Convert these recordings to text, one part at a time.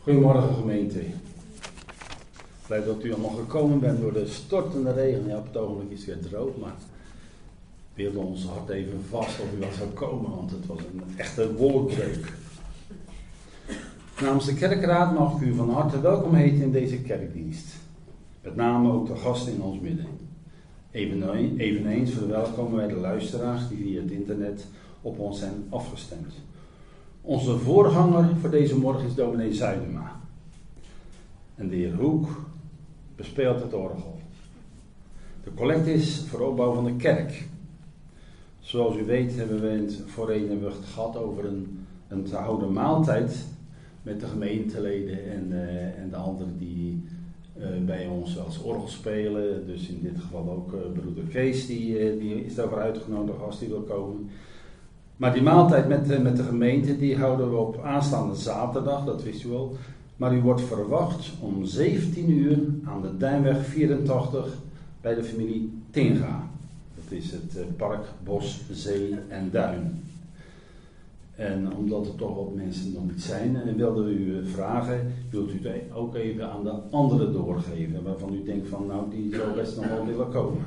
Goedemorgen gemeente. Blij dat u allemaal gekomen bent door de stortende regen. Ja, op het ogenblik is het weer droog, maar we hielden ons hart even vast of u wel zou komen, want het was een echte wolkbreuk. Namens de kerkraad mag ik u van harte welkom heten in deze kerkdienst. Met name ook de gasten in ons midden. Eveneens verwelkomen wij de luisteraars die via het internet op ons zijn afgestemd. Onze voorganger voor deze morgen is dominee Zuidema. En de heer Hoek bespeelt het orgel. De collecte is voor opbouw van de kerk. Zoals u weet hebben we het voorheen het gehad over een te houden maaltijd met de gemeenteleden en de anderen die bij ons als orgel spelen. Dus in dit geval ook broeder Kees, die is daarvoor uitgenodigd als die wil komen. Maar die maaltijd met de gemeente, die houden we op aanstaande zaterdag, dat wist u wel. Maar u wordt verwacht om 17 uur aan de Duinweg 84 bij de familie Tinga. Dat is het park, bos, zee en duin. En omdat er toch wat mensen nog niet zijn, wilden we u vragen, wilt u het ook even aan de anderen doorgeven, waarvan u denkt van nou, die zou best nog wel willen komen.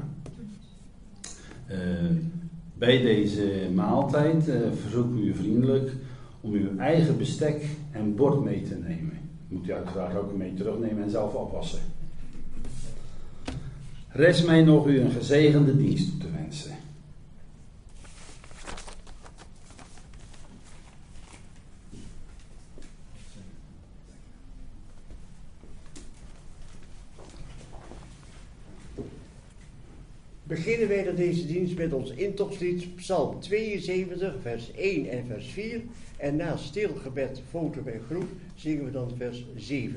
Bij deze maaltijd verzoeken we u vriendelijk om uw eigen bestek en bord mee te nemen. Moet u uiteraard ook mee terugnemen en zelf opwassen. Rest mij nog u een gezegende dienst toe te wensen. Beginnen wij dan deze dienst met ons intopslied Psalm 72, vers 1 en vers 4. En na stilgebed, foto en groep zingen we dan vers 7.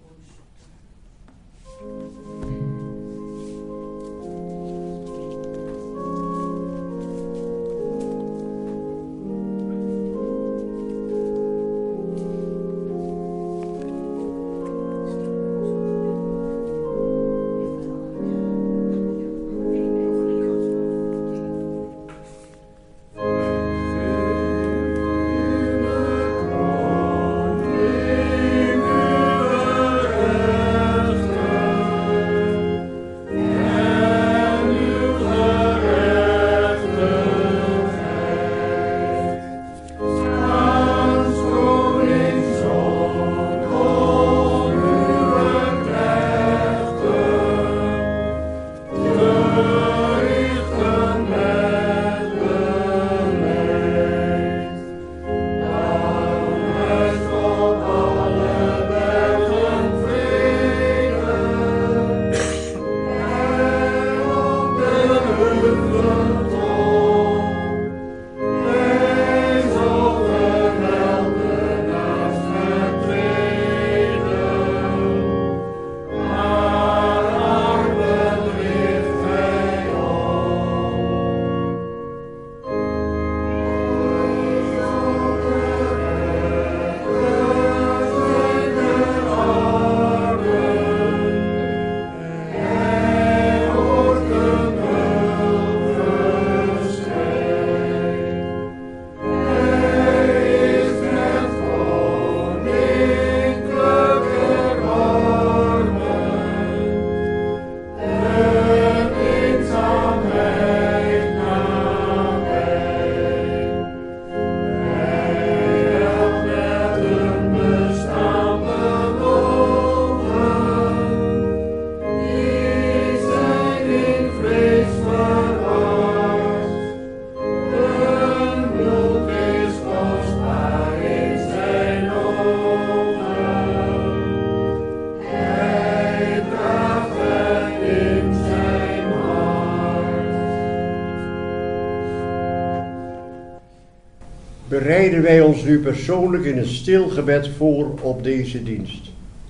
Bereiden wij ons nu persoonlijk in een stil gebed voor op deze dienst.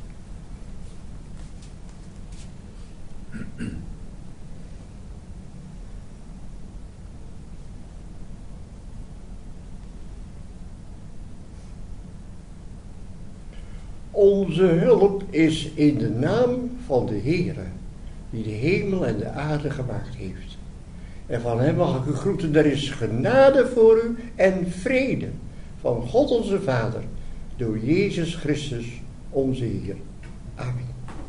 Onze hulp is in de naam van de Heere, die de hemel en de aarde gemaakt heeft. En van hem mag ik u groeten, er is genade voor u en vrede van God onze Vader, door Jezus Christus onze Heer. Amen.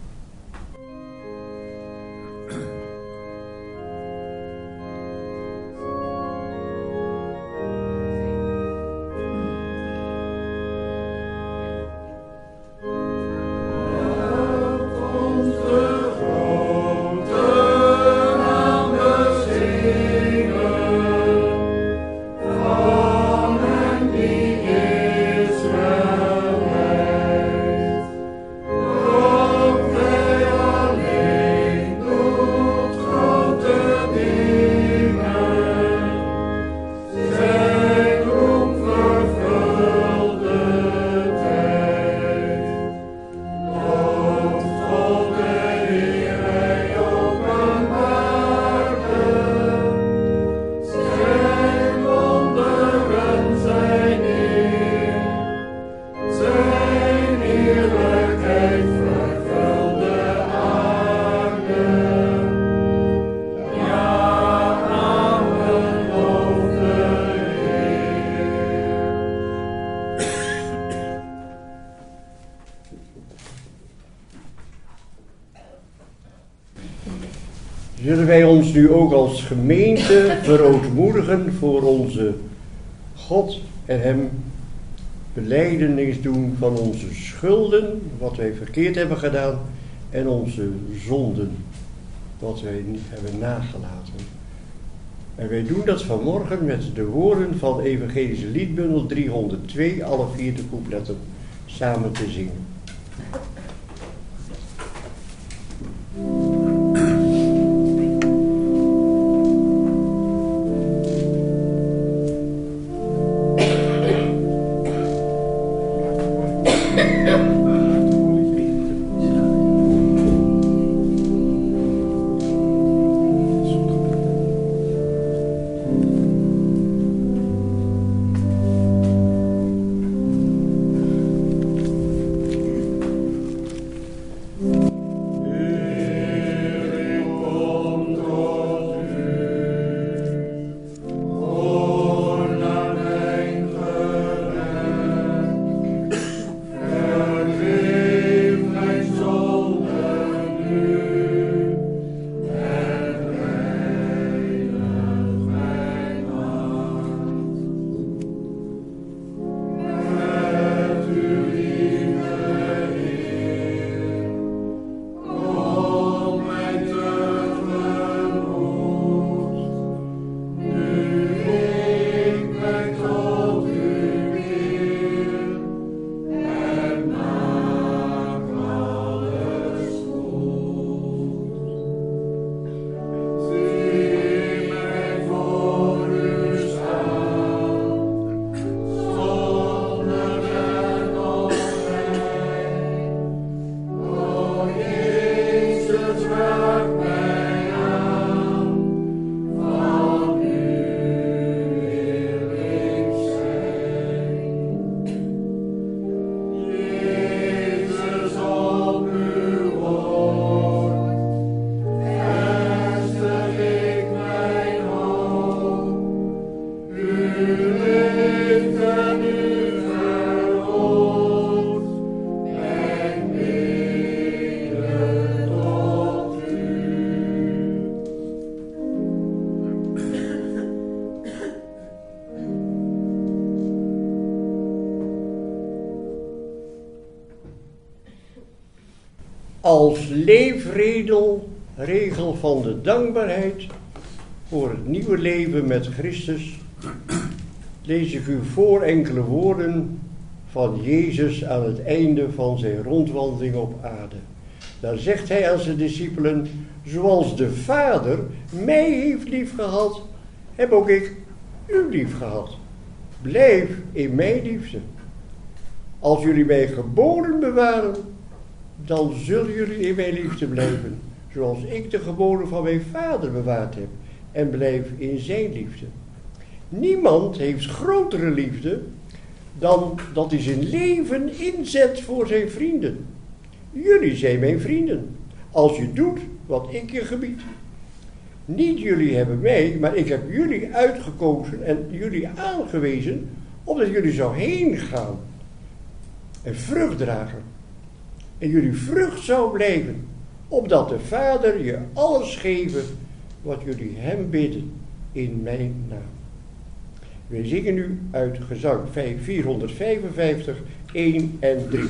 Zullen wij ons nu ook als gemeente verootmoedigen voor onze God en hem belijdenis doen van onze schulden, wat wij verkeerd hebben gedaan, en onze zonden, wat wij niet hebben nagelaten. En wij doen dat vanmorgen met de woorden van Evangelische Liedbundel 302, alle 4 coupletten samen te zingen. Als leefregel van de dankbaarheid voor het nieuwe leven met Christus lees ik u voor enkele woorden van Jezus aan het einde van zijn rondwandeling op aarde. Daar zegt hij aan zijn discipelen: zoals de Vader mij heeft lief gehad, heb ook ik u lief gehad. Blijf in mijn liefde. Als jullie mijn geboden bewaren, dan zullen jullie in mijn liefde blijven, zoals ik de geboden van mijn Vader bewaard heb en blijf in zijn liefde. Niemand heeft grotere liefde dan dat hij zijn leven inzet voor zijn vrienden. Jullie zijn mijn vrienden, als je doet wat ik je gebied. Niet jullie hebben mij, maar ik heb jullie uitgekozen en jullie aangewezen, opdat jullie zo heen gaan en vrucht dragen en jullie vrucht zou blijven, opdat de Vader je alles geven wat jullie hem bidden in mijn naam. Wij zingen nu uit gezang 455, 1 en 3.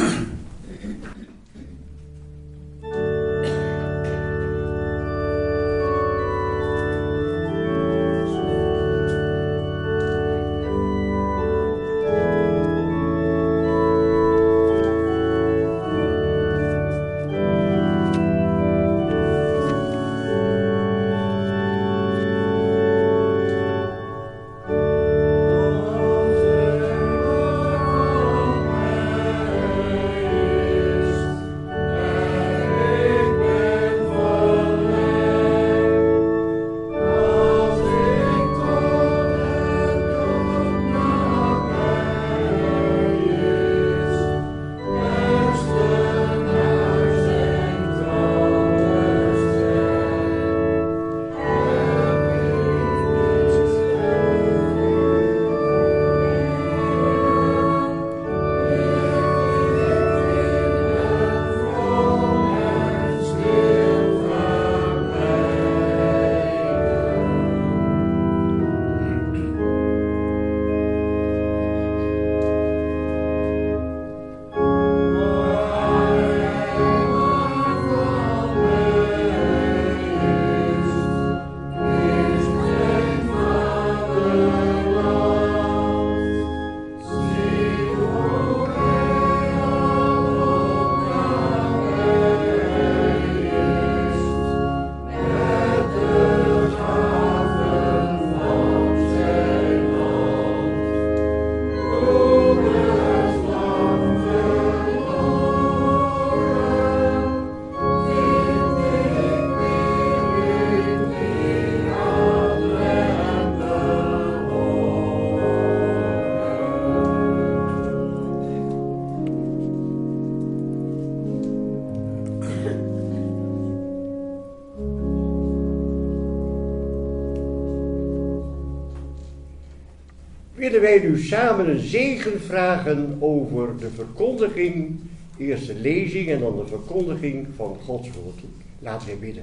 Willen wij nu samen een zegen vragen over de verkondiging, eerst de lezing en dan de verkondiging van Gods woord. Laten wij bidden.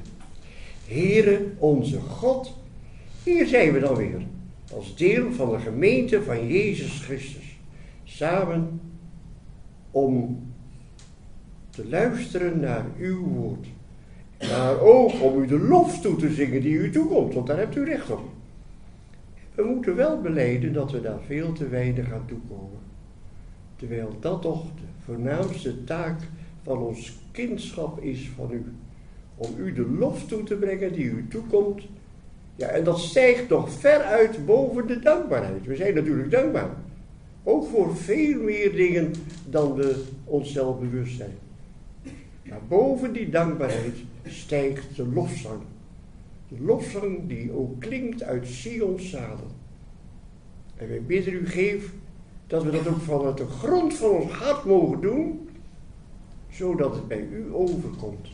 Heere, onze God, hier zijn we dan weer, als deel van de gemeente van Jezus Christus, samen om te luisteren naar uw woord, maar ook om u de lof toe te zingen die u toekomt, want daar hebt u recht op. We moeten wel belijden dat we daar veel te weinig aan toekomen. Terwijl dat toch de voornaamste taak van ons kindschap is van u. Om u de lof toe te brengen die u toekomt. Ja, en dat stijgt nog ver uit boven de dankbaarheid. We zijn natuurlijk dankbaar. Ook voor veel meer dingen dan we onszelf bewust zijn. Maar boven die dankbaarheid stijgt de lofzang. De lofzang die ook klinkt uit Sions zalen. En wij bidden u, geef dat we dat ook vanuit de grond van ons hart mogen doen, zodat het bij u overkomt.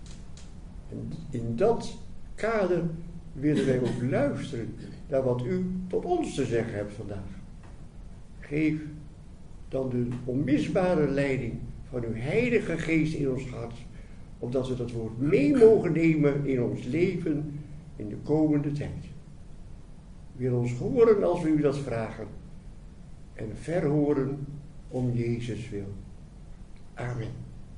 En in dat kader willen wij ook luisteren naar wat u tot ons te zeggen hebt vandaag. Geef dan de onmisbare leiding van uw Heilige Geest in ons hart, opdat we dat woord mee mogen nemen in ons leven in de komende tijd. Wil ons horen als we u dat vragen en verhoren om Jezus wil. Amen.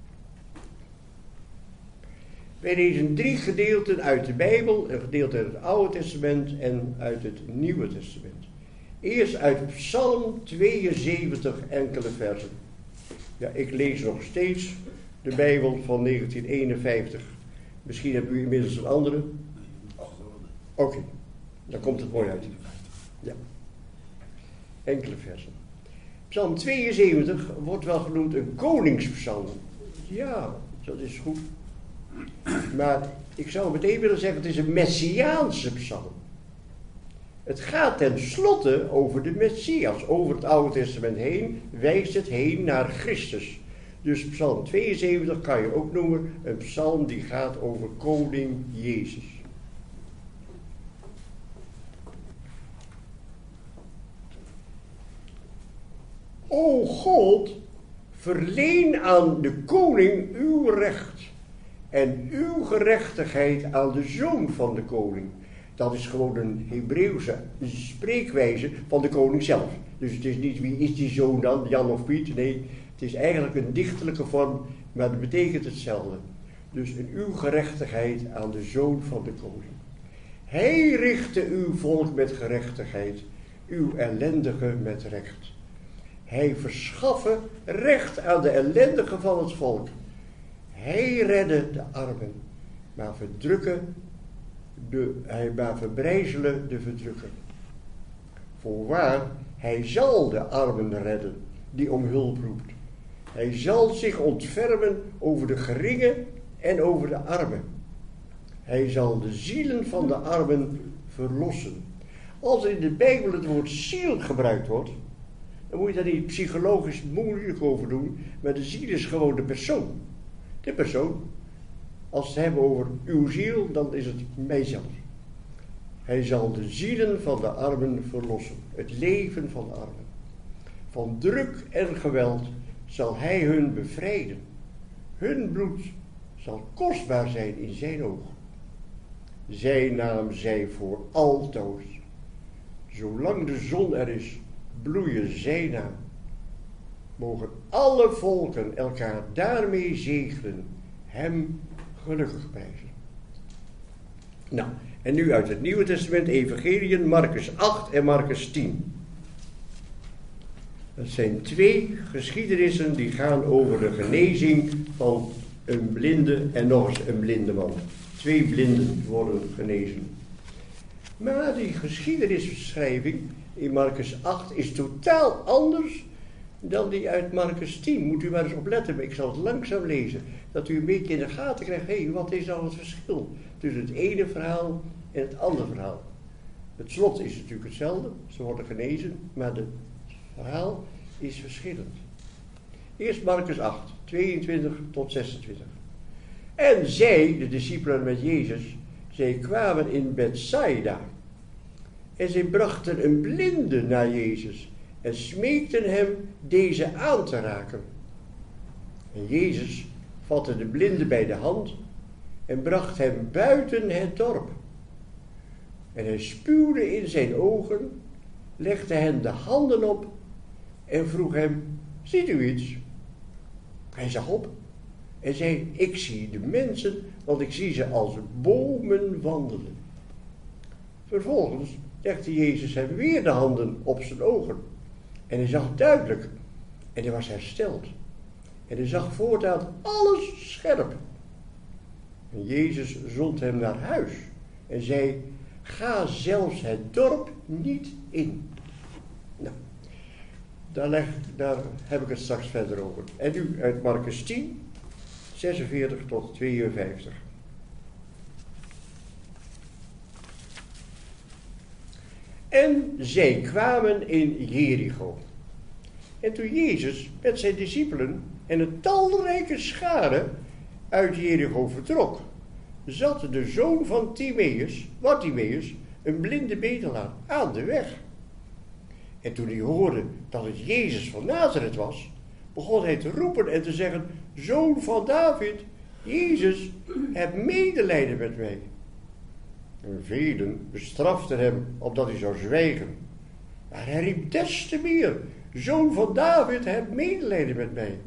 Wij lezen 3 gedeelten uit de Bijbel, een gedeelte uit het Oude Testament en uit het Nieuwe Testament. Eerst uit Psalm 72 enkele versen. Ja, ik lees nog steeds de Bijbel van 1951. Misschien hebt u inmiddels een andere. Oké, dan komt het mooi uit. Ja. Enkele versen. Psalm 72 wordt wel genoemd een koningspsalm. Ja, dat is goed. Maar ik zou meteen willen zeggen, het is een messiaanse psalm. Het gaat tenslotte over de Messias. Over het Oude Testament heen wijst het heen naar Christus. Dus Psalm 72 kan je ook noemen een psalm die gaat over koning Jezus. O God, verleen aan de koning uw recht en uw gerechtigheid aan de zoon van de koning. Dat is gewoon een Hebreeuwse spreekwijze van de koning zelf. Dus het is niet wie is die zoon dan, Jan of Piet. Nee, het is eigenlijk een dichterlijke vorm, maar het betekent hetzelfde. Dus in uw gerechtigheid aan de zoon van de koning. Hij richtte uw volk met gerechtigheid, uw ellendigen met recht. Hij verschaffe recht aan de ellendigen van het volk. Hij redde de armen, maar verbrijzelen de verdrukker. Voorwaar, hij zal de armen redden, die om hulp roept. Hij zal zich ontfermen over de geringen en over de armen. Hij zal de zielen van de armen verlossen. Als er in de Bijbel het woord ziel gebruikt wordt, dan moet je daar niet psychologisch moeilijk over doen, maar de ziel is gewoon de persoon. De persoon. Als we het hebben over uw ziel, dan is het mijzelf. Hij zal de zielen van de armen verlossen. Het leven van de armen. Van druk en geweld zal hij hun bevrijden. Hun bloed zal kostbaar zijn in zijn ogen. Zijn naam zij voor altoos. Zolang de zon er is, bloeien zijn naam. Mogen alle volken elkaar daarmee zegenen, hem gelukkig prijzen. Nou, en nu uit het Nieuwe Testament, Evangeliën, Marcus 8 en Marcus 10. Dat zijn twee geschiedenissen die gaan over de genezing van een blinde en nog eens een blinde man. 2 blinden worden genezen. Maar die geschiedenisbeschrijving in Marcus 8 is totaal anders dan die uit Marcus 10. Moet u maar eens opletten, maar ik zal het langzaam lezen. Dat u een beetje in de gaten krijgt, hé, wat is dan het verschil tussen het ene verhaal en het andere verhaal. Het slot is natuurlijk hetzelfde, ze worden genezen, maar het verhaal is verschillend. Eerst Marcus 8, 22 tot 26. En zij, de discipelen met Jezus, zij kwamen in Bethsaida. En zij brachten een blinde naar Jezus en smeekten hem deze aan te raken. En Jezus vatte de blinde bij de hand en bracht hem buiten het dorp. En hij spuwde in zijn ogen, legde hen de handen op en vroeg hem, ziet u iets? Hij zag op en zei, ik zie de mensen, want ik zie ze als bomen wandelen. Vervolgens legde Jezus hem weer de handen op zijn ogen. En hij zag duidelijk. En hij was hersteld. En hij zag voortaan alles scherp. En Jezus zond hem naar huis. En zei, ga zelfs het dorp niet in. Nou, daar heb ik het straks verder over. En nu uit Marcus 10, 46 tot 52. En zij kwamen in Jericho. En toen Jezus met zijn discipelen en een talrijke schare uit Jericho vertrok, zat de zoon van Bartimeus, een blinde bedelaar, aan de weg. En toen hij hoorde dat het Jezus van Nazareth was, begon hij te roepen en te zeggen, zoon van David, Jezus, heb medelijden met mij. En velen bestraften hem opdat hij zou zwijgen. Maar hij riep des te meer, zoon van David, heb medelijden met mij.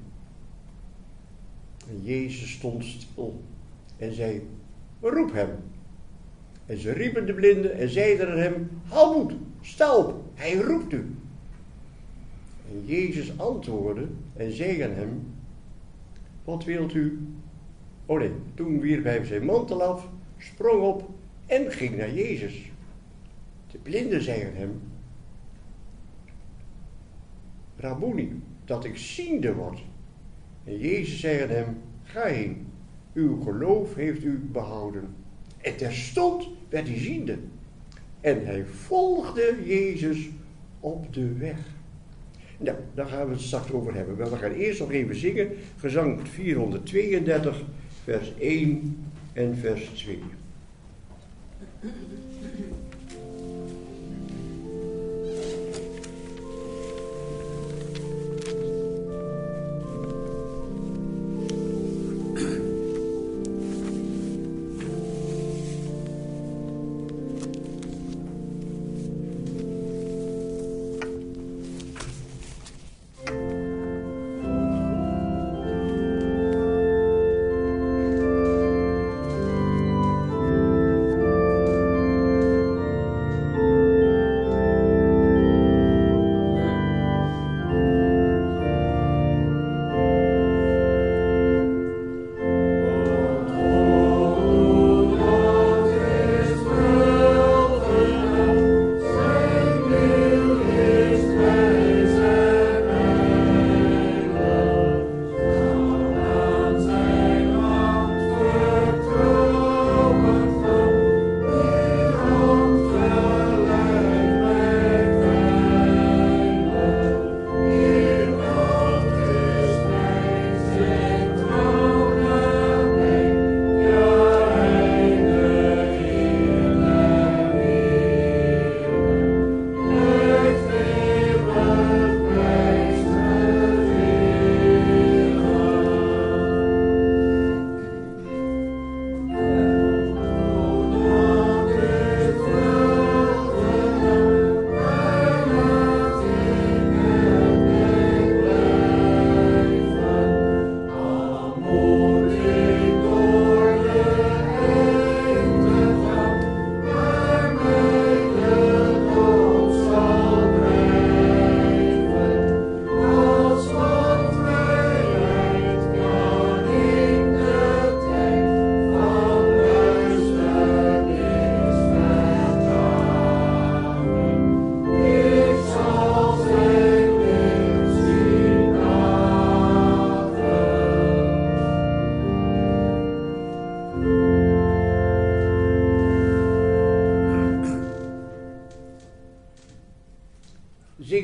En Jezus stond stil en zei, roep hem. En ze riepen de blinde en zeiden aan hem, hou moed, sta op, hij roept u. En Jezus antwoordde en zei aan hem, wat wilt u? Oh nee, toen wierp hij zijn mantel af, sprong op en ging naar Jezus. De blinde zei aan hem, Rabboni, dat ik ziende word. En Jezus zei aan hem, ga heen, uw geloof heeft u behouden. En terstond werd hij ziende. En hij volgde Jezus op de weg. Nou, daar gaan we het straks over hebben. Maar we gaan eerst nog even zingen. Gezang 432, vers 1 en vers 2.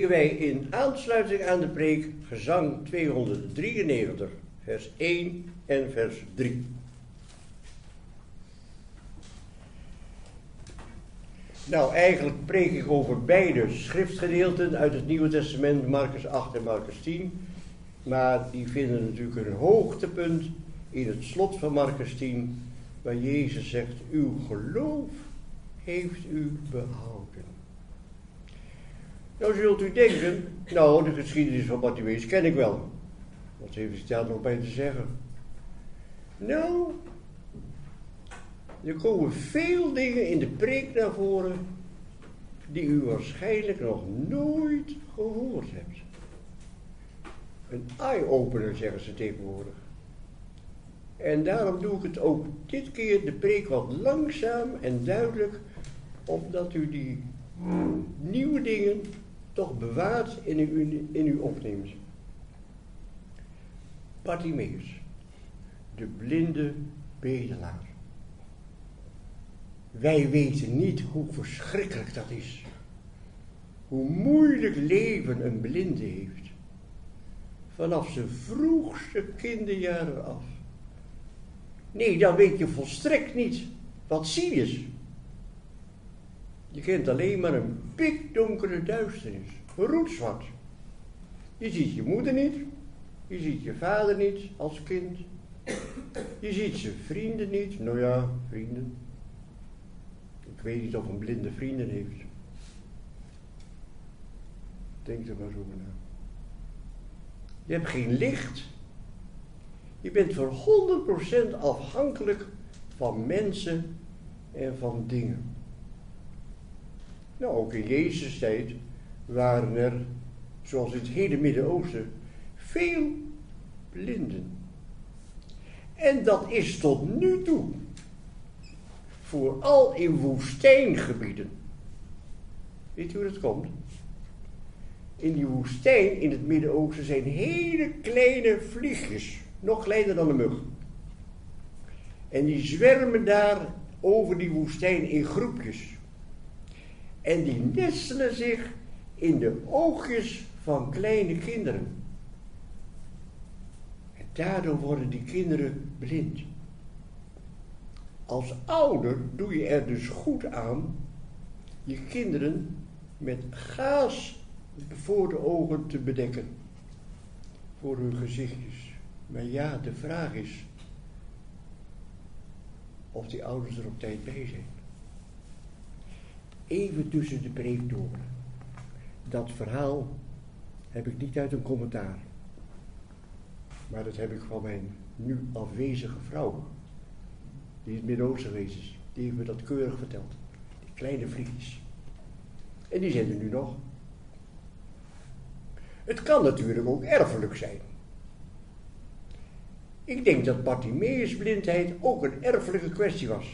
zingen wij in aansluiting aan de preek gezang 293, vers 1 en vers 3. Nou, eigenlijk preek ik over beide schriftgedeelten uit het Nieuwe Testament, Marcus 8 en Marcus 10. Maar die vinden natuurlijk een hoogtepunt in het slot van Marcus 10, waar Jezus zegt, uw geloof heeft u behouden. Nou zult u denken, nou de geschiedenis van Bartimeus ken ik wel. Wat heeft hij daar nog bij te zeggen? Nou, er komen veel dingen in de preek naar voren die u waarschijnlijk nog nooit gehoord hebt. Een eye-opener zeggen ze tegenwoordig. En daarom doe ik het ook dit keer de preek wat langzaam en duidelijk, opdat u die nieuwe dingen toch bewaart en in u opneemt. Bartimeus, de blinde bedelaar. Wij weten niet hoe verschrikkelijk dat is. Hoe moeilijk leven een blinde heeft. Vanaf zijn vroegste kinderjaren af. Nee, dan weet je volstrekt niet wat zien is. Je kent alleen maar een pikdonkere duisternis. Roetzwart. Je ziet je moeder niet. Je ziet je vader niet als kind. Je ziet zijn vrienden niet. Nou ja, vrienden. Ik weet niet of een blinde vrienden heeft. Denk er maar zo na. Je hebt geen licht. Je bent voor 100% afhankelijk van mensen en van dingen. Nou, ook in Jezus' tijd waren er, zoals in het hele Midden-Oosten, veel blinden. En dat is tot nu toe. Vooral in woestijngebieden. Weet u hoe dat komt? In die woestijn in het Midden-Oosten zijn hele kleine vliegjes. Nog kleiner dan een mug. En die zwermen daar over die woestijn in groepjes. En die nestelen zich in de oogjes van kleine kinderen. En daardoor worden die kinderen blind. Als ouder doe je er dus goed aan je kinderen met gaas voor de ogen te bedekken. Voor hun gezichtjes. Maar ja, de vraag is of die ouders er op tijd bij zijn. Even tussen de preek door. Dat verhaal heb ik niet uit een commentaar. Maar dat heb ik van mijn nu afwezige vrouw. Die in het Midden-Oosten geweest is. Die heeft me dat keurig verteld. Die kleine vliegjes. En die zijn er nu nog. Het kan natuurlijk ook erfelijk zijn. Ik denk dat Bartimeus' blindheid ook een erfelijke kwestie was.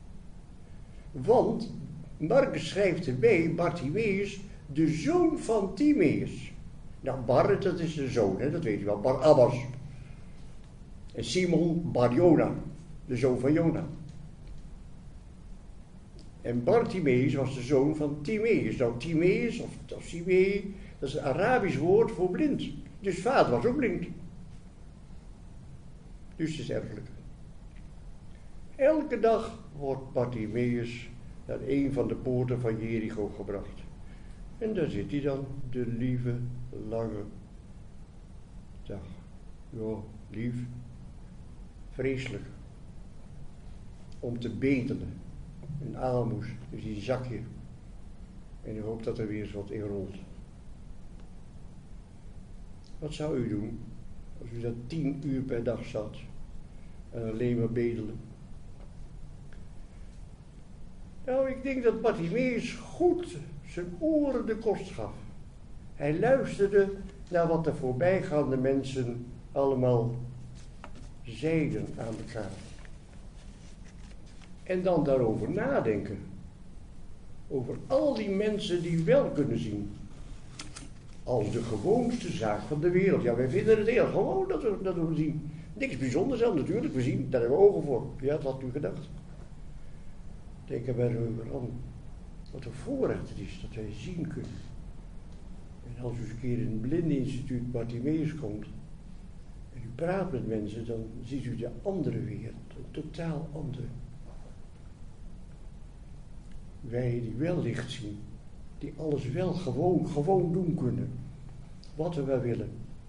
Want Marcus schrijft erbij Bartimeus, de zoon van Timeus. Nou, Bar, dat is de zoon, hè, dat weet je wel, Bar Abbas. En Simon Bar Jona, de zoon van Jona. En Bartimeus was de zoon van Timeus. Nou, Timeus of Simei, dat is een Arabisch woord voor blind. Dus vader was ook blind. Dus het is erfelijk. Elke dag wordt Bartimeus naar een van de poorten van Jericho gebracht. En daar zit hij dan, de lieve, lange dag. Ja, lief. Vreselijk. Om te bedelen. Een aalmoes, dus die zakje. En ik hoop dat er weer eens wat in rolt. Wat zou u doen als u dat 10 uur per dag zat en alleen maar bedelen? Nou, ik denk dat Bartimeus goed zijn oren de kost gaf. Hij luisterde naar wat de voorbijgaande mensen allemaal zeiden aan elkaar. En dan daarover nadenken. Over al die mensen die wel kunnen zien. Als de gewoonste zaak van de wereld. Ja, wij vinden het heel gewoon dat we zien. Niks bijzonders aan natuurlijk, we zien, daar hebben we ogen voor. Ja, dat had u gedacht. Denk er maar over aan. Wat een voorrecht het is dat wij zien kunnen. En als u eens een keer in het blindeninstituut Bartimeus komt en u praat met mensen, dan ziet u de andere wereld, een totaal andere. Wij die wel licht zien, die alles wel gewoon doen kunnen, wat we wel willen.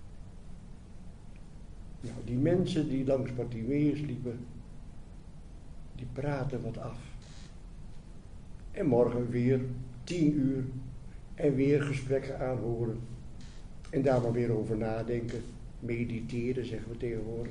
Nou, die mensen die langs Bartimeus liepen, die praten wat af. En morgen weer 10 uur en weer gesprekken aanhoren. En daar maar weer over nadenken, mediteren zeggen we tegenwoordig.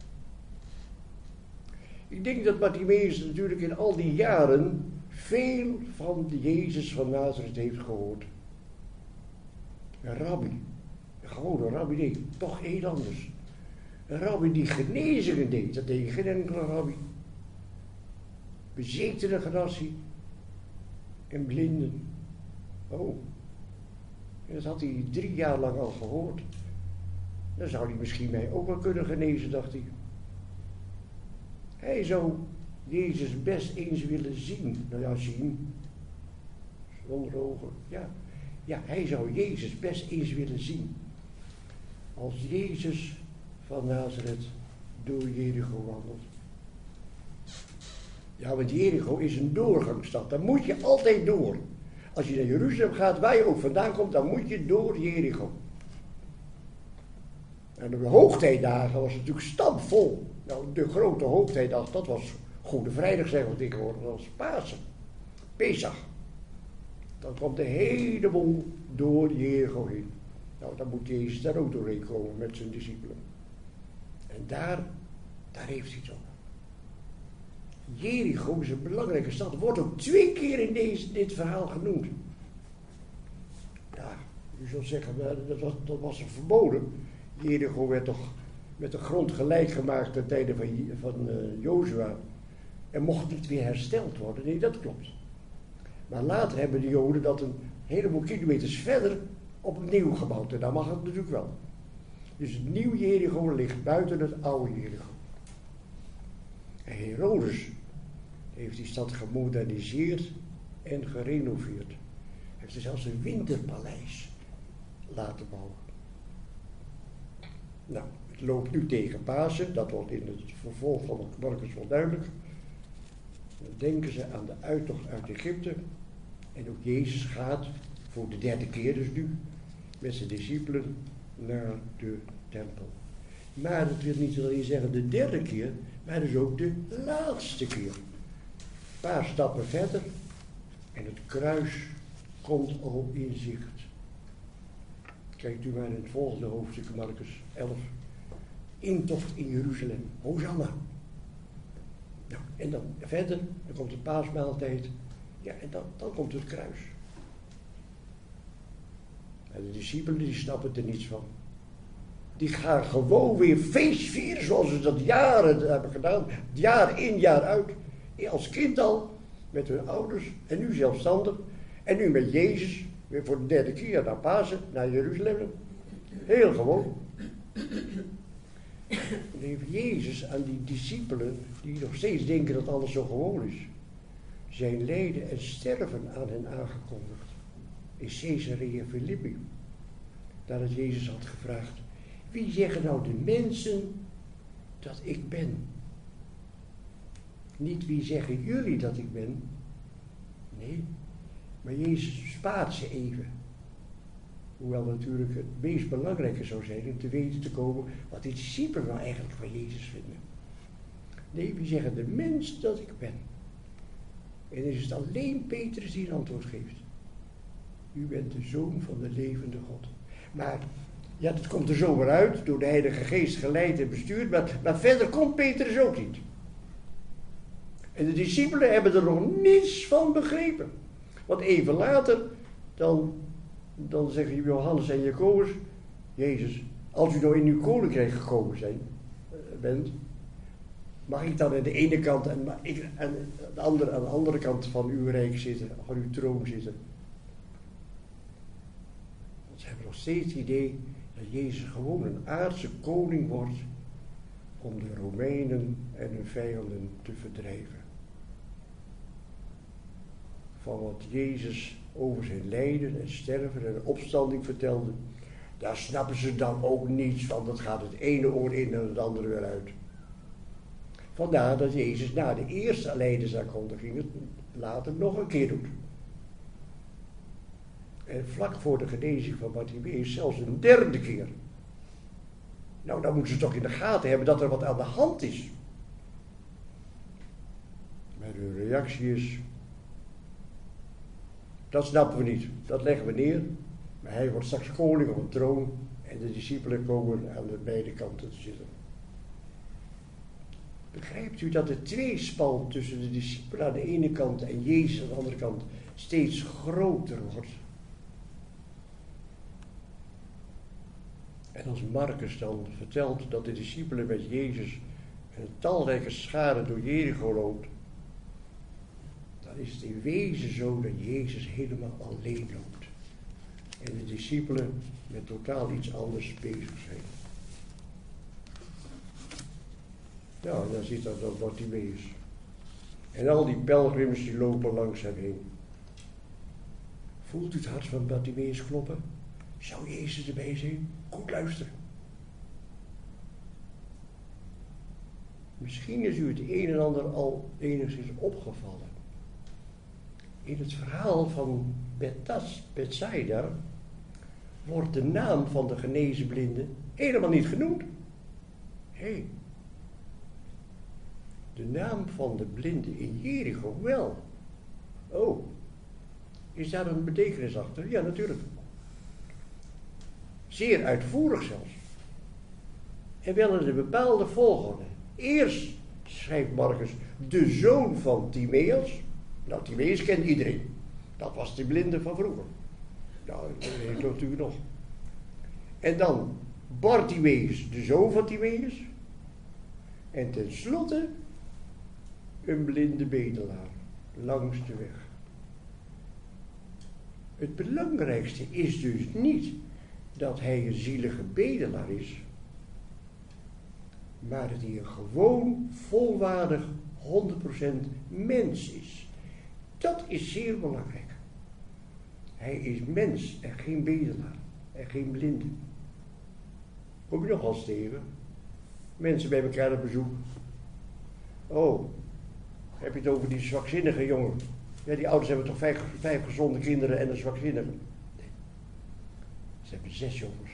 Ik denk dat Bartimeus natuurlijk in al die jaren veel van Jezus van Nazareth heeft gehoord. Een rabbi, gewoon een rabbi, nee, toch heel anders. Een rabbi die genezingen deed, dat deed geen enkele rabbi. Bezetene genassie en blinden. Oh, en dat had hij 3 jaar lang al gehoord. Dan zou hij misschien mij ook wel kunnen genezen, dacht hij. Hij zou Jezus best eens willen zien. Nou ja, zien. Zonder ogen. Ja, hij zou Jezus best eens willen zien. Als Jezus van Nazareth door Jericho wandelt. Ja, want Jericho is een doorgangsstad. Daar moet je altijd door. Als je naar Jeruzalem gaat, waar je ook vandaan komt, dan moet je door Jericho. En op de hoogtijdagen was het natuurlijk stampvol. Nou, de grote hoogtijdag, dat was Goede Vrijdag, zeggen we tegenwoordig, dat was Pasen. Pesach. Dan komt de hele boel door Jericho heen. Nou, dan moet Jezus daar ook doorheen komen met zijn discipelen. En daar heeft hij het over. Jericho is een belangrijke stad. Wordt ook 2 keer in dit verhaal genoemd. Ja, u zult zeggen, dat was er verboden. Jericho werd toch met de grond gelijk gemaakt ten tijde van Jozua. En mocht niet weer hersteld worden. Nee, dat klopt. Maar later hebben de Joden dat een heleboel kilometers verder opnieuw gebouwd. En daar mag het natuurlijk wel. Dus het nieuw Jericho ligt buiten het oude Jericho. En Herodes heeft die stad gemoderniseerd en gerenoveerd. Hij heeft er zelfs een winterpaleis laten bouwen. Nou, het loopt nu tegen Pasen, dat wordt in het vervolg van het Marcus wel duidelijk. Dan denken ze aan de uittocht uit Egypte. En ook Jezus gaat, voor de 3e keer dus nu, met zijn discipelen naar de tempel. Maar dat wil niet alleen zeggen de 3e keer, maar dus ook de laatste keer. Een paar stappen verder en het kruis komt al in zicht. Kijkt u maar in het volgende hoofdstuk, Marcus 11. Intocht in Jeruzalem. Hosanna. Nou, en dan verder, dan komt de paasmaaltijd. Ja, en dan komt het kruis. En de discipelen die snappen er niets van. Die gaan gewoon weer feest vieren zoals ze dat jaren hebben gedaan. Jaar in, jaar uit. Als kind al, met hun ouders. En nu zelfstandig. En nu met Jezus. Weer voor de 3e keer naar Pasen, naar Jeruzalem. Heel gewoon. Dan heeft Jezus aan die discipelen, die nog steeds denken dat alles zo gewoon is, zijn lijden en sterven aan hen aangekondigd. In Caesarea Philippi. Nadat Jezus had gevraagd, wie zeggen nou de mensen dat ik ben? Niet wie zeggen jullie dat ik ben? Nee, maar Jezus spaart ze even. Hoewel natuurlijk het meest belangrijke zou zijn om te weten te komen wat die discipelen nou eigenlijk van Jezus vinden. Nee, wie zeggen de mens dat ik ben? En is het alleen Petrus die een antwoord geeft. U bent de Zoon van de levende God. Maar ja, dat komt er zomaar uit, door de Heilige Geest geleid en bestuurd, maar verder komt Petrus ook niet. En de discipelen hebben er nog niets van begrepen. Want even later, dan zeggen Johannes en Jacobus, Jezus, als u nou in uw koninkrijk gekomen bent, mag ik dan aan de ene kant en aan de andere kant van uw rijk zitten, van uw troon zitten. Want ze hebben nog steeds het idee dat Jezus gewoon een aardse koning wordt om de Romeinen en hun vijanden te verdrijven. Van wat Jezus over zijn lijden en sterven en opstanding vertelde, daar snappen ze dan ook niets van. Dat gaat het ene oor in en het andere weer uit. Vandaar dat Jezus na de eerste lijdensaankondiging het later nog een keer doet. En vlak voor de genezing van Bartimeus zelfs een derde keer. Nou, dan moeten ze toch in de gaten hebben dat er wat aan de hand is. Maar hun reactie is: dat snappen we niet, dat leggen we neer. Maar hij wordt straks koning op een troon en de discipelen komen aan de beide kanten te zitten. Begrijpt u dat de tweespalt tussen de discipelen aan de ene kant en Jezus aan de andere kant steeds groter wordt? En als Marcus dan vertelt dat de discipelen met Jezus en een talrijke schare door Jericho loopt, dan is het in wezen zo dat Jezus helemaal alleen loopt. En de discipelen met totaal iets anders bezig zijn. Nou, dan ziet dat dan Bartimeus. En al die pelgrims die lopen langs hem heen. Voelt u het hart van Bartimeus kloppen? Zou Jezus erbij zijn? Goed luisteren. Misschien is u het een en ander al enigszins opgevallen. In het verhaal van Bethsaida wordt de naam van de genezen blinde helemaal niet genoemd. Hé. De naam van de blinde in Jericho wel. Oh. Is daar een betekenis achter? Ja, natuurlijk. Zeer uitvoerig zelfs. En wel in een bepaalde volgorde. Eerst schrijft Marcus de zoon van Timaeus. Nou, Timaeus kent iedereen. Dat was de blinde van vroeger. Nou, dat heet natuurlijk nog. En dan Bartimeus, de zoon van Timaeus. En tenslotte een blinde bedelaar langs de weg. Het belangrijkste is dus niet dat hij een zielige bedelaar is, maar dat hij een gewoon, volwaardig, 100% mens is. Dat is zeer belangrijk. Hij is mens en geen bedelaar en geen blinde. Kom je nog wel eens tegen? Mensen bij elkaar op bezoek. Oh, heb je het over die zwakzinnige jongen? Ja, die ouders hebben toch vijf gezonde kinderen en een zwakzinnige. Nee. Ze hebben 6 jongens.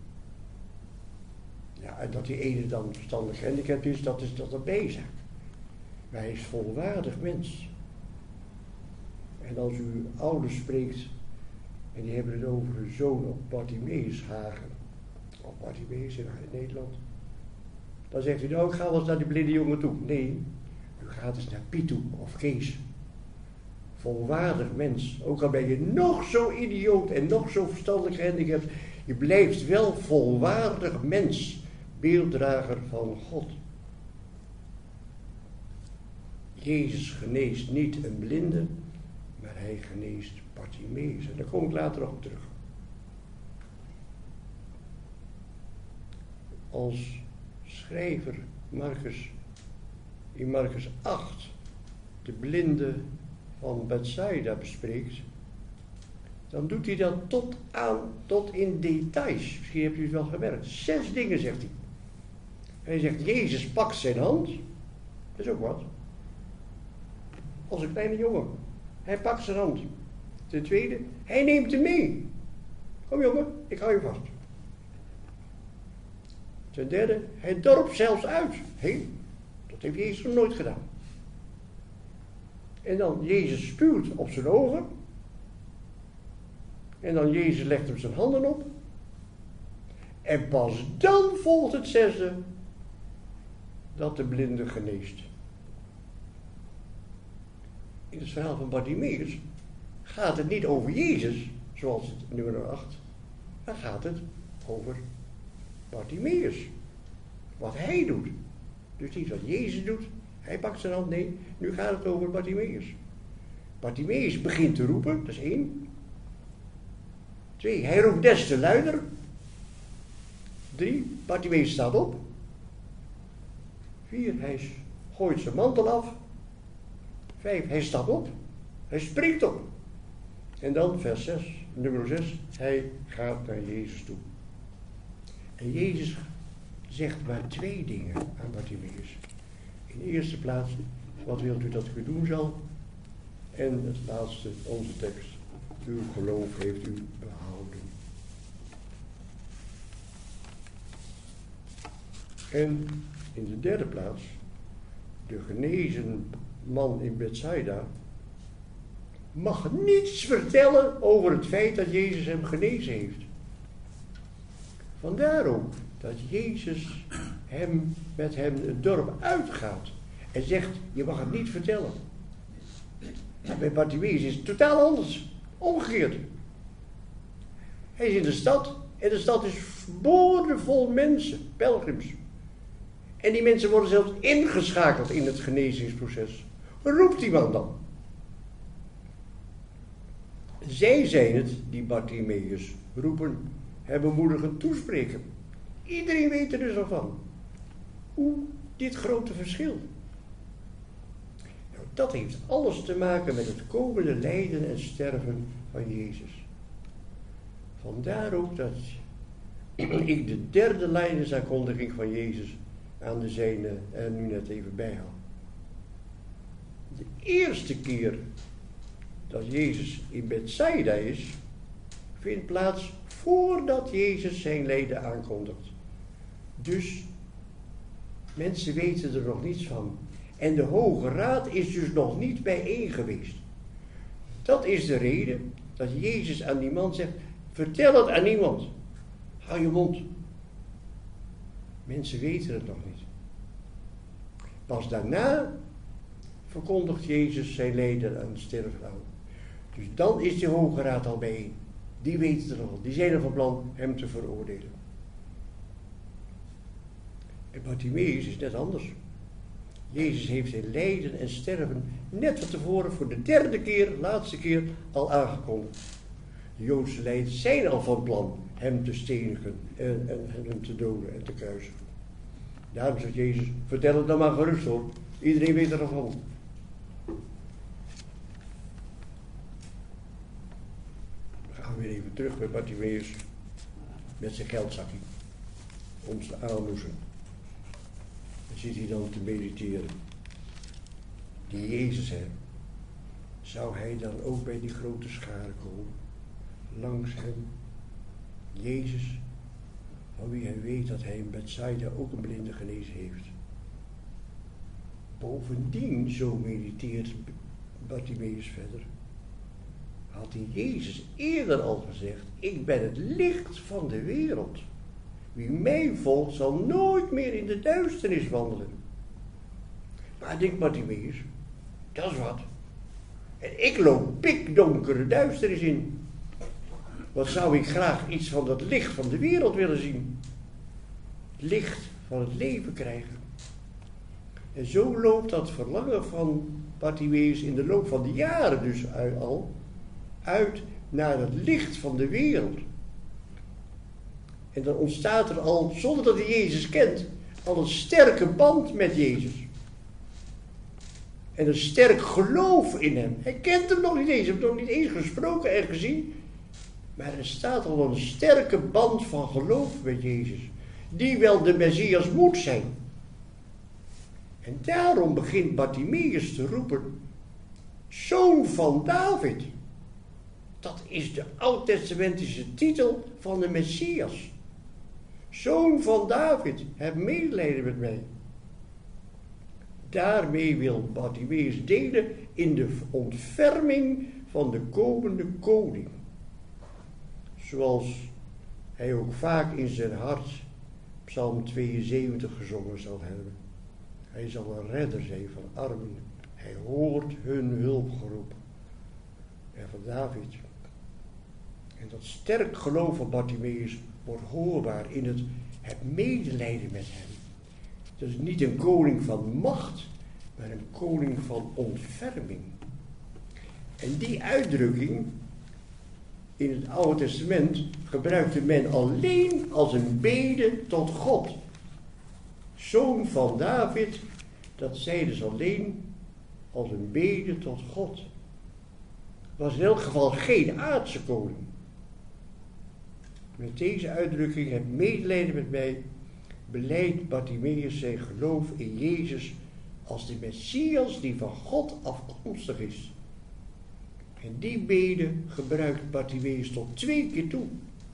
Ja, en dat die ene dan verstandig gehandicapt is, dat is dat een bijzaak. Maar hij is volwaardig mens. En als u ouders spreekt, en die hebben het over hun zoon op Bartimeushagen, of Bartimeus in Nederland, dan zegt u, nou, ik ga wel eens naar die blinde jongen toe. Nee, u gaat eens naar Piet toe, of Kees. Volwaardig mens. Ook al ben je nog zo idioot en nog zo verstandig gehandicapt, je blijft wel volwaardig mens, beelddrager van God. Jezus geneest niet een blinde, maar hij geneest Bartimeus. En daar kom ik later nog op terug. Als schrijver Marcus in Marcus 8 de blinde van Bethsaida bespreekt, dan doet hij dat tot in details. Misschien hebt u het wel gemerkt. 6 dingen zegt hij. Hij zegt, Jezus pakt zijn hand. Dat is ook wat. Als een kleine jongen. Hij pakt zijn hand. Ten tweede, hij neemt hem mee. Kom jongen, ik hou je vast. Ten derde, hij dorpt zelfs uit. Hé, dat heeft Jezus nog nooit gedaan. En dan Jezus spuwt op zijn ogen. En dan Jezus legt hem zijn handen op. En pas dan volgt het 6e, dat de blinde geneest. In het verhaal van Bartimeus gaat het niet over Jezus, zoals het nummer 8. Dan gaat het over Bartimeus. Wat hij doet. Dus niet wat Jezus doet. Hij pakt zijn hand. Nee, nu gaat het over Bartimeus. Bartimeus begint te roepen. Dat is 1. 2. Hij roept des te luider. 3. Bartimeus staat op. 4. Hij gooit zijn mantel af. 5. Hij staat op. Hij springt op. En dan vers 6, nummer 6, hij gaat naar Jezus toe. En Jezus zegt maar 2 dingen aan Bartimaeus. In de eerste plaats, wat wilt u dat ik u doen zal? En het laatste, onze tekst, uw geloof heeft u behouden. En in de derde plaats, de genezen man in Bethsaida mag niets vertellen over het feit dat Jezus hem genezen heeft. Vandaar ook dat Jezus met hem het dorp uitgaat en zegt, je mag het niet vertellen. Maar bij Bartimaeus is het totaal anders, omgekeerd. Hij is in de stad en de stad is boordevol mensen, pelgrims. En die mensen worden zelfs ingeschakeld in het genezingsproces. Roept die man dan? Zij zijn het die Bartimaeus roepen en bemoedigen toespreken. Iedereen weet er dus al van. Hoe dit grote verschil? Nou, dat heeft alles te maken met het komende lijden en sterven van Jezus. Vandaar ook dat ik de derde lijdensaankondiging van Jezus aan de zijne er nu net even bij haal. De eerste keer dat Jezus in Bethsaida is, vindt plaats voordat Jezus zijn lijden aankondigt. Dus mensen weten er nog niets van. En de Hoge Raad is dus nog niet bijeen geweest. Dat is de reden dat Jezus aan die man zegt, vertel het aan niemand. Hou je mond. Mensen weten het nog niet. Pas daarna verkondigt Jezus zijn lijden en sterven aan. Dus dan is de Hoge Raad al bijeen. Die weten het al. Die zijn er van plan hem te veroordelen. En Bartimaeus is net anders. Jezus heeft zijn lijden en sterven net van tevoren voor de derde keer, laatste keer, al aangekondigd. De Joodse leiders zijn al van plan hem te stenigen en hem te doden en te kruisigen. Daarom zegt Jezus, vertel het dan maar gerust hoor. Iedereen weet ervan. We gaan weer even terug bij Bartimaeus met zijn geldzakje. Om te aalmoezen. Dan zit hij dan te mediteren. Die Jezus, hè. Zou hij dan ook bij die grote schare komen? Langs hem. Jezus, van wie hij weet dat hij in Bethsaida ook een blinde genezen heeft. Bovendien, zo mediteert Bartimaeus verder, had hij Jezus eerder al gezegd, ik ben het licht van de wereld. Wie mij volgt zal nooit meer in de duisternis wandelen. Maar denkt Bartimaeus, dat is wat. En ik loop pikdonkere duisternis in. Wat zou ik graag iets van dat licht van de wereld willen zien. Licht van het leven krijgen. En zo loopt dat verlangen van Bartimaeus in de loop van de jaren dus uit naar het licht van de wereld. En dan ontstaat er al, zonder dat hij Jezus kent, al een sterke band met Jezus. En een sterk geloof in hem. Hij kent hem nog niet eens, hij heeft hem nog niet eens gesproken en gezien. Maar er staat al een sterke band van geloof met Jezus. Die wel de Messias moet zijn. En daarom begint Bartimaeus te roepen, Zoon van David. Dat is de oud-testamentische titel van de Messias. Zoon van David, heb medelijden met mij. Daarmee wil Bartimaeus delen in de ontferming van de komende koning. Zoals hij ook vaak in zijn hart Psalm 72 gezongen zal hebben. Hij zal een redder zijn van armen. Hij hoort hun hulpgeroep. En van David. En dat sterk geloof van Bartimaeus wordt hoorbaar in het medelijden met hem. Het is niet een koning van macht, maar een koning van ontferming. En die uitdrukking in het Oude Testament gebruikte men alleen als een bede tot God. Zoon van David, dat zei dus alleen als een bede tot God. was in elk geval geen aardse koning. Met deze uitdrukking, heb medelijden met mij, belijdt Bartimeus zijn geloof in Jezus als de Messias die van God afkomstig is. En die bede gebruikt Bartimeus tot 2 keer toe.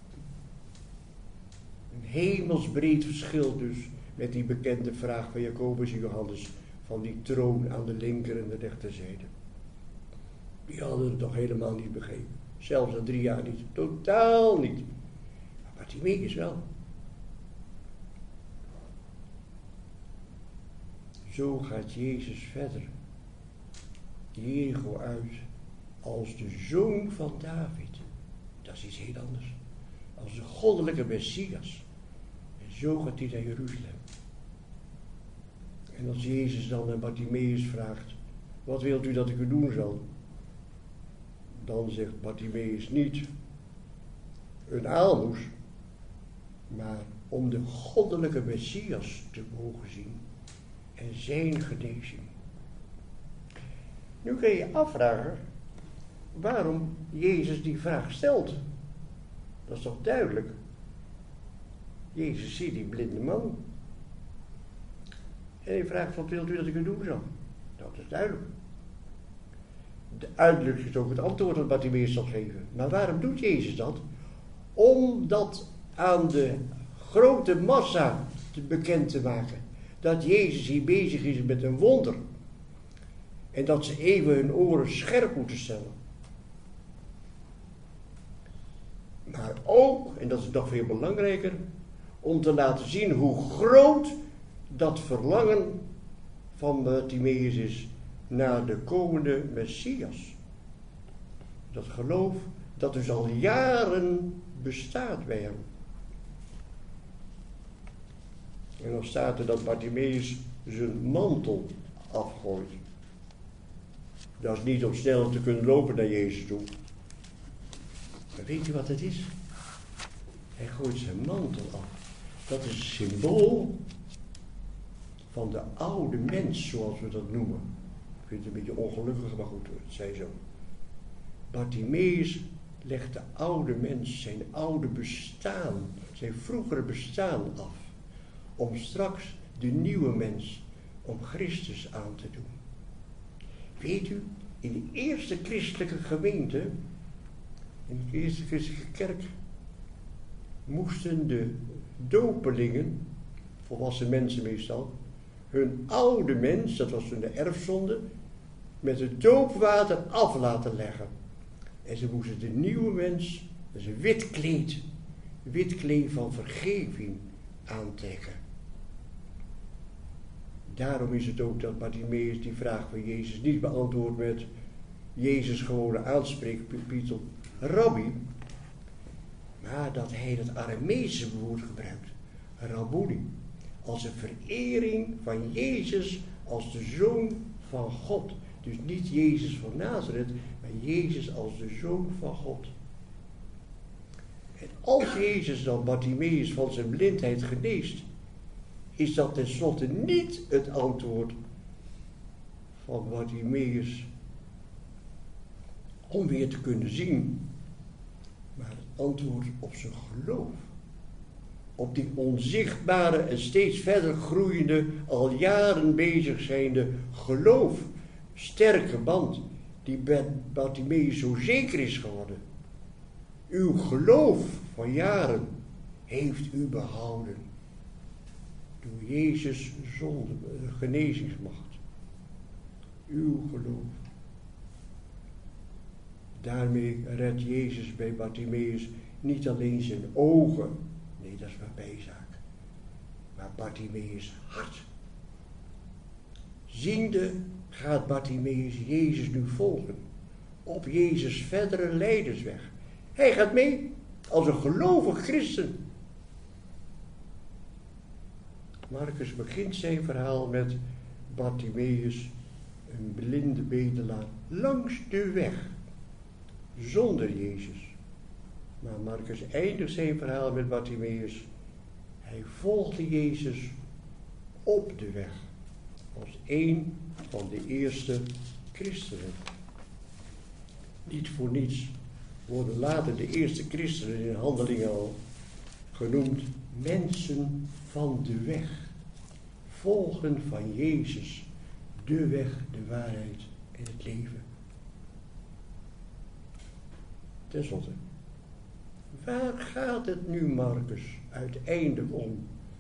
Een hemelsbreed verschil dus met die bekende vraag van Jacobus en Johannes van die troon aan de linker en de rechterzijde. Die hadden het toch helemaal niet begrepen. Zelfs na 3 jaar niet. Totaal niet. Maar Bartimeus wel. Zo gaat Jezus verder. Jericho uit als de zoon van David. Dat is iets heel anders. Als de goddelijke Messias. En zo gaat hij naar Jeruzalem. En als Jezus dan aan Bartimeus vraagt, wat wilt u dat ik u doen zal? Dan zegt Bartimeus niet een aalmoes, maar om de goddelijke Messias te mogen zien en zijn genezing. Nu kun je je afvragen waarom Jezus die vraag stelt. Dat is toch duidelijk? Jezus ziet die blinde man. En hij vraagt, wat wilt u dat ik u doen zal? Dat is duidelijk. De uitdrukking is ook het antwoord dat Bartimeus zal geven. Maar waarom doet Jezus dat? Omdat aan de grote massa bekend te maken dat Jezus hier bezig is met een wonder. En dat ze even hun oren scherp moeten stellen. Maar ook, en dat is nog veel belangrijker, om te laten zien hoe groot dat verlangen van Bartimeus is naar de komende Messias. Dat geloof dat dus al jaren bestaat bij hem. En dan staat er dat Bartimeus zijn mantel afgooit. Dat is niet om sneller te kunnen lopen naar Jezus toe. Maar weet je wat het is? Hij gooit zijn mantel af. Dat is een symbool van de oude mens, zoals we dat noemen. Ik vind het een beetje ongelukkig, maar goed, het zij zo. Bartimeus legt de oude mens, zijn oude bestaan, zijn vroegere bestaan af. Om straks de nieuwe mens, om Christus aan te doen. Weet u, in de eerste christelijke gemeente, in de eerste christelijke kerk, moesten de dopelingen, volwassen mensen meestal, hun oude mens, dat was toen de erfzonde, met het doopwater af laten leggen. En ze moesten de nieuwe mens, dat is een wit kleed van vergeving, aantrekken. Daarom is het ook dat Bartimeus die vraag van Jezus niet beantwoordt met Jezus gewone aanspreektitel Rabbi, maar dat hij het Arameese woord gebruikt, Rabboni, als een verering van Jezus als de Zoon van God. Dus niet Jezus van Nazareth, maar Jezus als de Zoon van God. En als Jezus dan Bartimeus van zijn blindheid geneest, is dat tenslotte niet het antwoord van Bartimeus om weer te kunnen zien, maar het antwoord op zijn geloof. Op die onzichtbare en steeds verder groeiende, al jaren bezig zijnde geloof, sterke band, die bij Bartimeus zo zeker is geworden. Uw geloof van jaren heeft u behouden. Door Jezus zonde, genezingsmacht. Uw geloof. Daarmee redt Jezus bij Bartimeus niet alleen zijn ogen. Nee, dat is maar bijzaak. Maar Bartimeus hart. Ziende gaat Bartimeus Jezus nu volgen. Op Jezus' verdere lijdensweg. Hij gaat mee als een gelovig christen. Marcus begint zijn verhaal met Bartimeus, een blinde bedelaar, langs de weg, zonder Jezus. Maar Marcus eindigt zijn verhaal met Bartimeus. Hij volgde Jezus op de weg, als een van de eerste christenen. Niet voor niets worden later de eerste christenen in Handelingen al genoemd mensen van de weg. Volgen van Jezus, de weg, de waarheid en het leven. Ten slotte, waar gaat het nu Marcus uiteindelijk om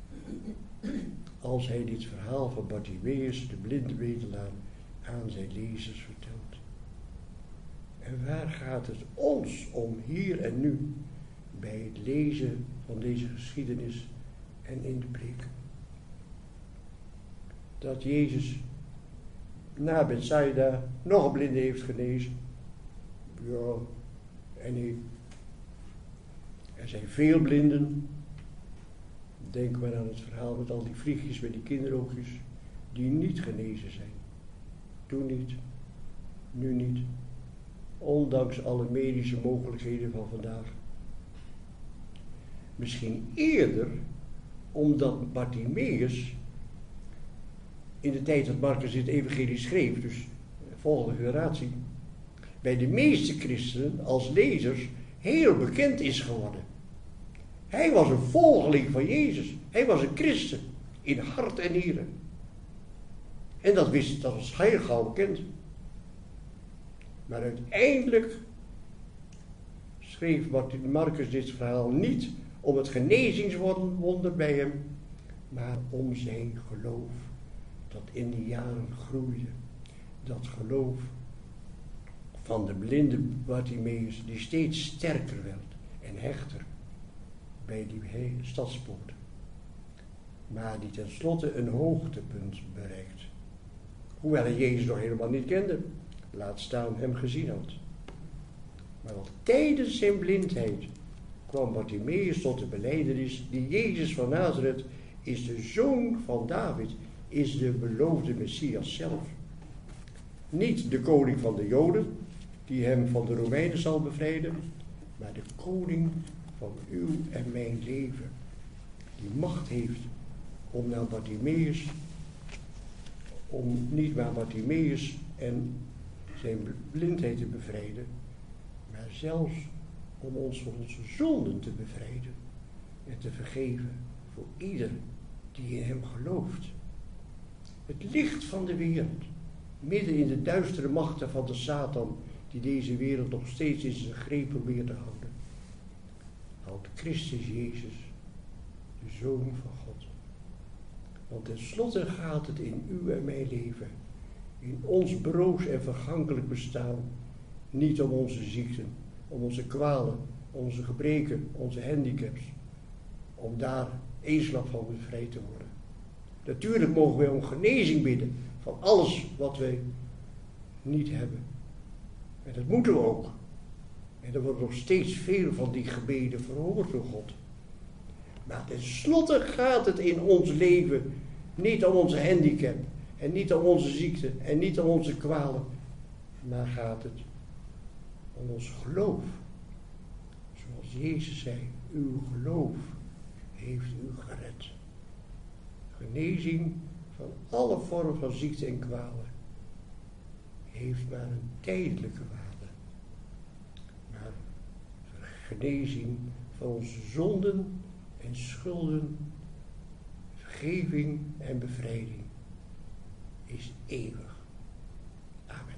als hij dit verhaal van Bartimaeus, de blinde bedelaar, aan zijn lezers vertelt? En waar gaat het ons om hier en nu bij het lezen van deze geschiedenis en in de preek? Dat Jezus na Bethsaida nog een blinde heeft genezen. Ja, en nee. Er zijn veel blinden. Denk maar aan het verhaal met al die vliegjes met die kinderoogjes die niet genezen zijn. Toen niet, nu niet. Ondanks alle medische mogelijkheden van vandaag. Misschien eerder omdat Bartimaeus in de tijd dat Marcus dit evangelie schreef, dus de volgende generatie, bij de meeste christenen als lezers heel bekend is geworden. Hij was een volgeling van Jezus. Hij was een christen in hart en nieren. En dat was heel gauw bekend. Maar uiteindelijk schreef Marcus dit verhaal niet om het genezingswonder bij hem, maar om zijn geloof dat in die jaren groeide. Dat geloof van de blinde Bartimaeus die steeds sterker werd en hechter bij die stadspoort. Maar die tenslotte een hoogtepunt bereikt. Hoewel hij Jezus nog helemaal niet kende, laat staan hem gezien had. Maar al tijdens zijn blindheid kwam Bartimaeus tot de belijdenis: die Jezus van Nazareth is de zoon van David, is de beloofde Messias zelf. Niet de koning van de Joden, die hem van de Romeinen zal bevrijden, maar de koning van uw en mijn leven, die macht heeft om naar Bartimaeus, om niet maar Bartimaeus en zijn blindheid te bevrijden, maar zelfs om ons van onze zonden te bevrijden en te vergeven voor ieder die in hem gelooft. Het licht van de wereld, midden in de duistere machten van de Satan, die deze wereld nog steeds in zijn greep probeert te houden, houdt Christus Jezus, de Zoon van God. Want tenslotte gaat het in uw en mijn leven, in ons broos en vergankelijk bestaan, niet om onze ziekten, om onze kwalen, onze gebreken, onze handicaps, om daar eensklap van bevrijd te worden. Natuurlijk mogen wij om genezing bidden van alles wat wij niet hebben. En dat moeten we ook. En er worden nog steeds veel van die gebeden verhoord door God. Maar tenslotte gaat het in ons leven niet om onze handicap en niet om onze ziekte en niet om onze kwalen, maar gaat het om ons geloof. Zoals Jezus zei, uw geloof heeft u gered. Genezing van alle vormen van ziekte en kwalen heeft maar een tijdelijke waarde. Maar genezing van onze zonden en schulden, vergeving en bevrijding is eeuwig. Amen.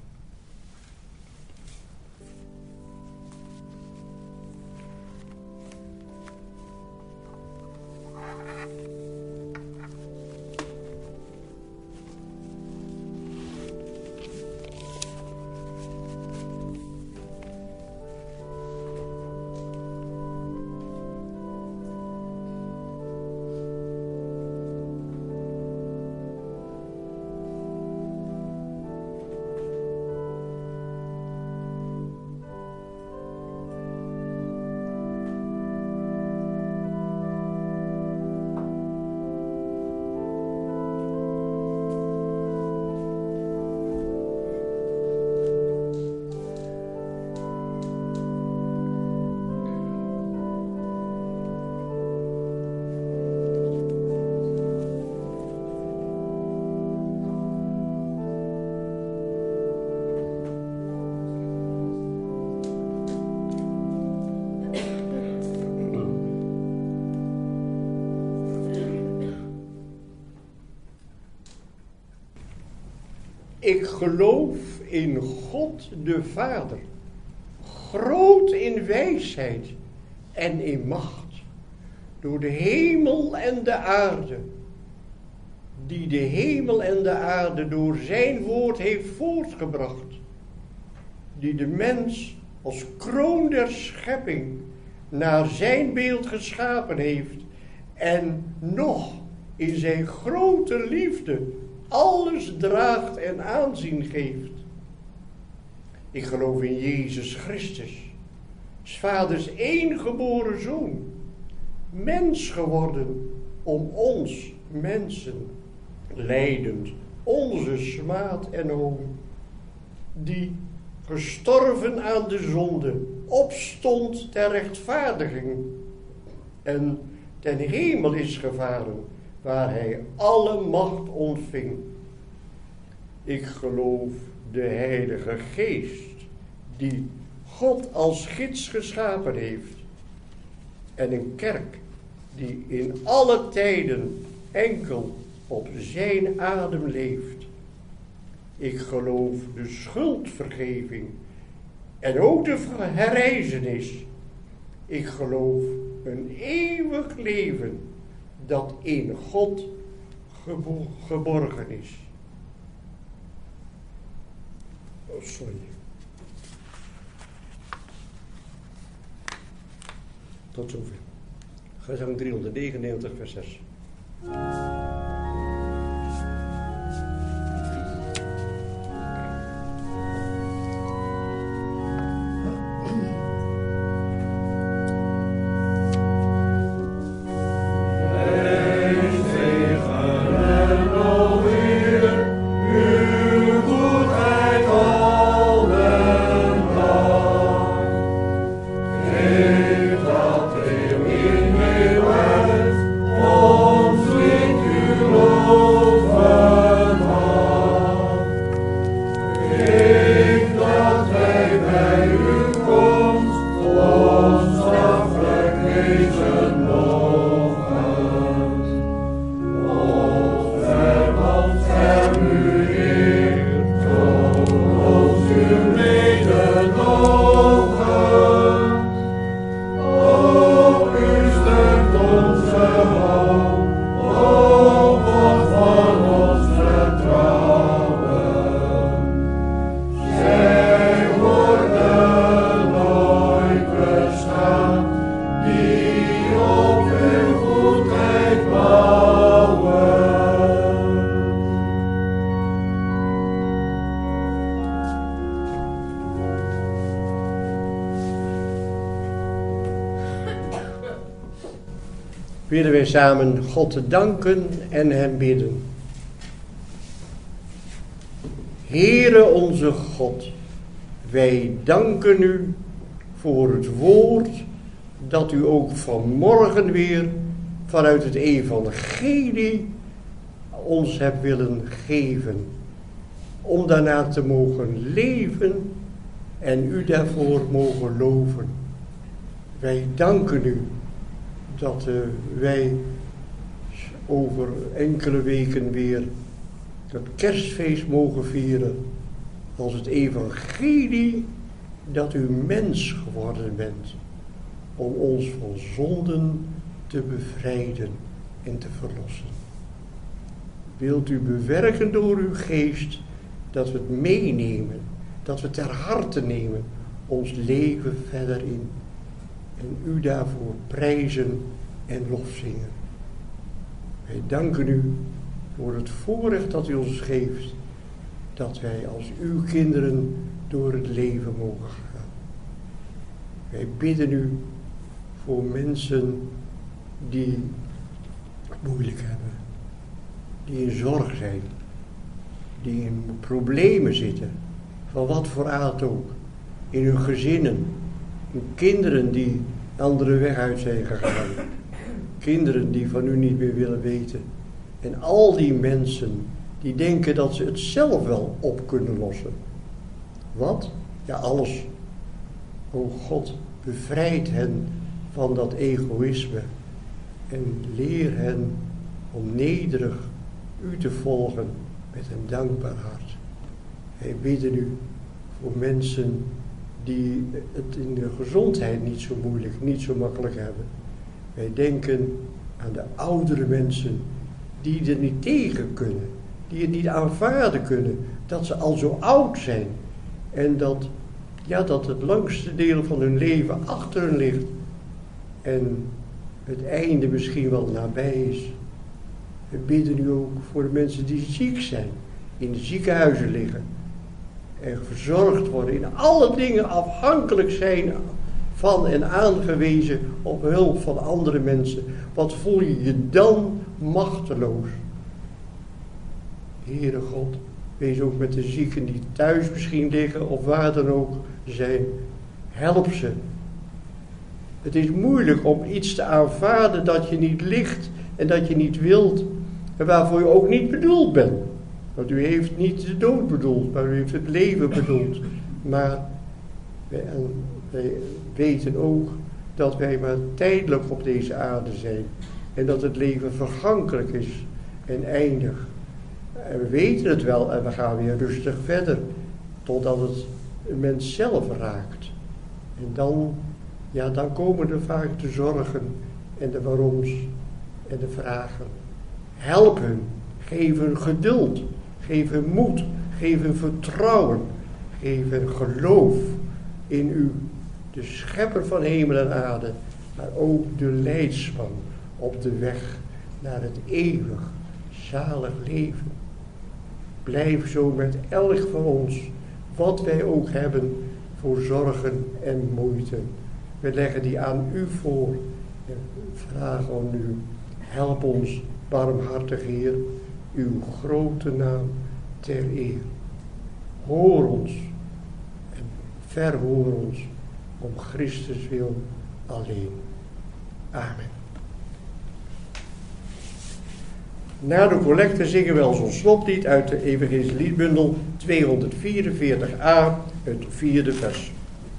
Ik geloof in God de Vader, groot in wijsheid en in macht, door de hemel en de aarde, die de hemel en de aarde door zijn woord heeft voortgebracht, die de mens als kroon der schepping naar zijn beeld geschapen heeft en nog in zijn grote liefde alles draagt en aanzien geeft. Ik geloof in Jezus Christus, 's Vaders enige Zoon, mens geworden om ons mensen, lijdend onze smaad en hoon, die gestorven aan de zonde, opstond ter rechtvaardiging en ten hemel is gevaren, waar hij alle macht ontving. Ik geloof de Heilige Geest, die God als gids geschapen heeft, en een kerk die in alle tijden enkel op zijn adem leeft. Ik geloof de schuldvergeving en ook de herrijzenis. Ik geloof een eeuwig leven dat in God geborgen is. Oh, sorry. Tot zover. Gezang 399, vers 6. Willen wij samen God te danken en hem bidden. Heere onze God, wij danken u voor het woord dat u ook vanmorgen weer vanuit het evangelie ons hebt willen geven. Om daarna te mogen leven en u daarvoor mogen loven. Wij danken u dat wij over enkele weken weer het kerstfeest mogen vieren als het evangelie dat u mens geworden bent om ons van zonden te bevrijden en te verlossen. Wilt u bewerken door uw geest dat we het meenemen, dat we ter harte nemen, ons leven verder in en u daarvoor prijzen en lofzingen. Wij danken u voor het voorrecht dat u ons geeft, dat wij als uw kinderen door het leven mogen gaan. Wij bidden u voor mensen die het moeilijk hebben, die in zorg zijn, die in problemen zitten, van wat voor aard ook, in hun gezinnen, in kinderen die de andere weg uit zijn gegaan, kinderen die van u niet meer willen weten, en al die mensen die denken dat ze het zelf wel op kunnen lossen. Wat? Ja, alles. O God, bevrijd hen van dat egoïsme en leer hen om nederig u te volgen met een dankbaar hart. Wij bidden u voor mensen die het in de gezondheid niet zo moeilijk, niet zo makkelijk hebben. Wij denken aan de oudere mensen die er niet tegen kunnen, die het niet aanvaarden kunnen, dat ze al zo oud zijn en dat het langste deel van hun leven achter hun ligt en het einde misschien wel nabij is. We bidden u ook voor de mensen die ziek zijn, in de ziekenhuizen liggen en verzorgd worden, in alle dingen afhankelijk zijn van en aangewezen op hulp van andere mensen. Wat voel je je dan machteloos? Heere God, wees ook met de zieken die thuis misschien liggen of waar dan ook zijn. Help ze. Het is moeilijk om iets te aanvaarden dat je niet ligt en dat je niet wilt en waarvoor je ook niet bedoeld bent. Want u heeft niet de dood bedoeld, maar u heeft het leven bedoeld. Maar wij weten ook dat wij maar tijdelijk op deze aarde zijn en dat het leven vergankelijk is en eindig. En we weten het wel en we gaan weer rustig verder totdat het een mens zelf raakt. En dan komen er vaak de zorgen en de waaroms en de vragen. Help hun, geef hun geduld, geef hun moed, geef hun vertrouwen, geef hun geloof in u, de schepper van hemel en aarde, maar ook de leidsman op de weg naar het eeuwig, zalig leven. Blijf zo met elk van ons, wat wij ook hebben, voor zorgen en moeite. We leggen die aan u voor en vragen aan u, help ons, barmhartig Heer, uw grote naam ter eer. Hoor ons en verhoor ons om Christus wil alleen. Amen. Na de collecte zingen we ons slotlied uit de Evangelische liedbundel 244a, het 4e vers.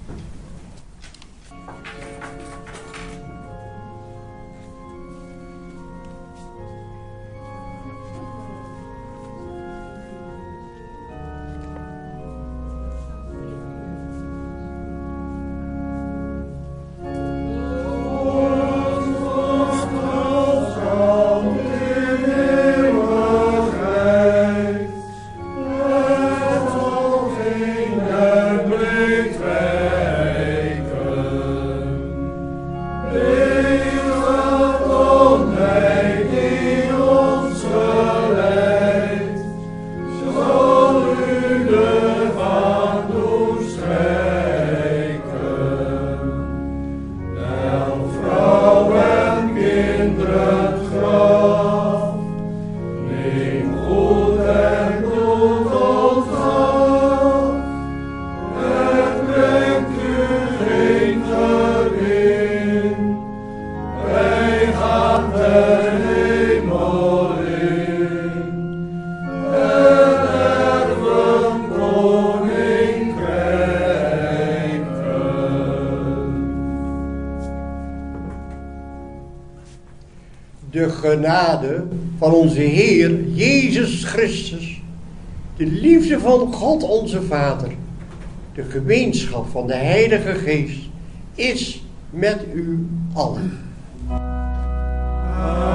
De genade van onze Heer Jezus Christus, de liefde van God onze Vader, de gemeenschap van de Heilige Geest is met u allen.